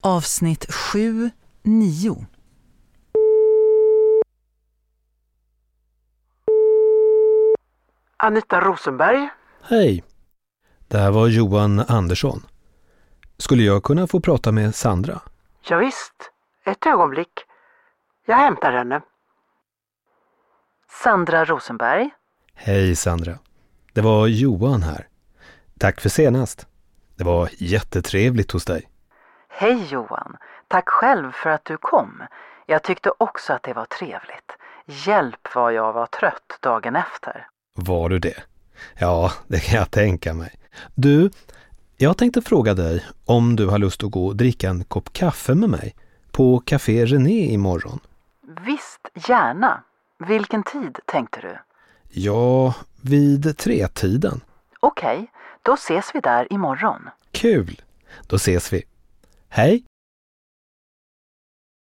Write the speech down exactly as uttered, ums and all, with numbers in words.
Avsnitt sju nio. Anita Rosenberg? Hej, det här var Johan Andersson. Skulle jag kunna få prata med Sandra? Ja, visst. Ett ögonblick. Jag hämtar henne. Sandra Rosenberg. Hej Sandra, det var Johan här. Tack för senast. Det var jättetrevligt hos dig. Hej Johan, tack själv för att du kom. Jag tyckte också att det var trevligt. Hjälp vad jag var trött dagen efter. Var du det? Ja, det kan jag tänka mig. Du, jag tänkte fråga dig om du har lust att gå och dricka en kopp kaffe med mig på Café René imorgon. Visst, gärna. Vilken tid tänkte du? Ja, vid tretiden. Okej, då ses vi där imorgon. Kul, då ses vi. Hej!